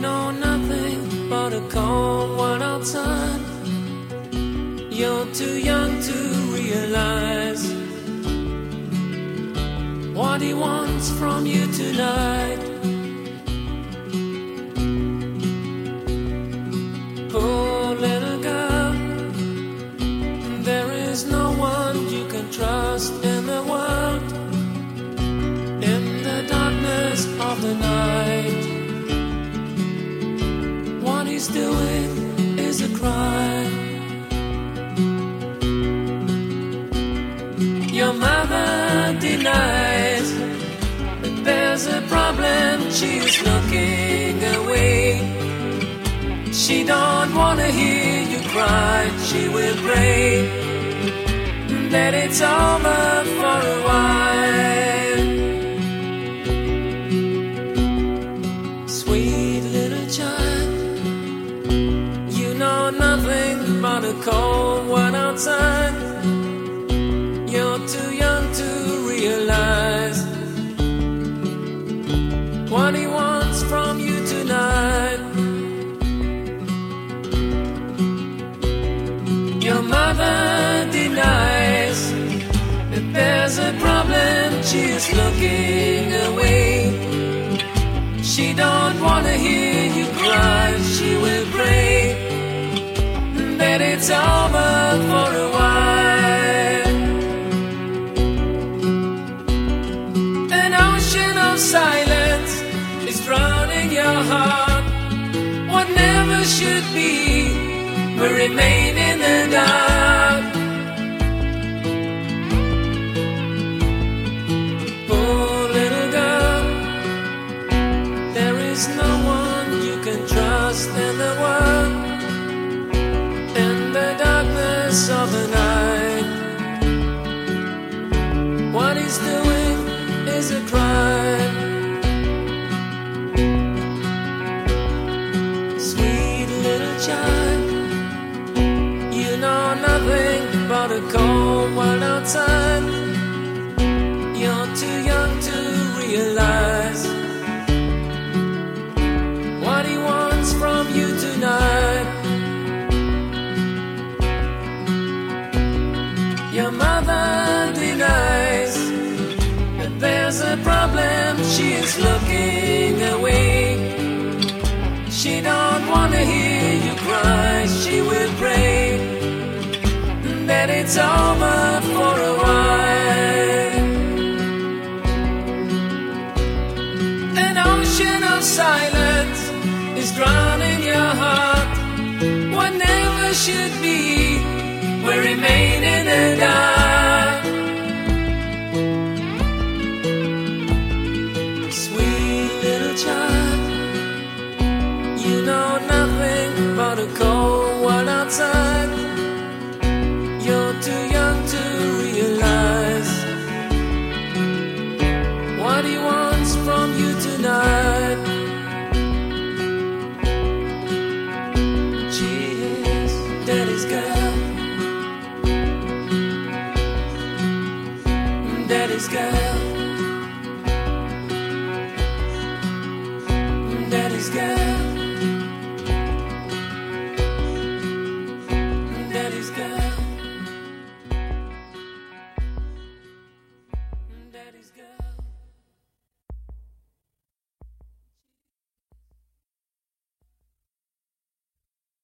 know nothing but a cold world outside. You're too young to realize what he wants from you tonight. Poor little girl, there is no one you can trust in the world. In the darkness of the night, what he's doing is a crime. Your mother denies that there's a problem. She's looking away. She don't wanna hear you cry. She will pray that it's over for a while. Sweet little child, you know nothing but a cold one outside. You're too young to realize what he wants from you tonight. Your mother denies that there's a problem. She is looking away. She don't wanna hear you cry. She will pray that it's over for a while. An ocean of silence is drowning your heart. What never should be will remain in the dark. Poor little girl, there is no one you can trust in the world. In the darkness of the night, what he's doing is a crime. Sweet little child, you know nothing but a cold world outside. You're too young to realize what he wants from you tonight. Your mother denies that there's a problem. She is looking away. She don't wanna hear you cry. She will pray that it's over for a while. An ocean of silence is drowning your heart. What never should be will remain in the dark. Sweet little child, you know nothing but a cold world outside. You're too young to realize what he wants from you tonight. She is daddy's girl, daddy's girl.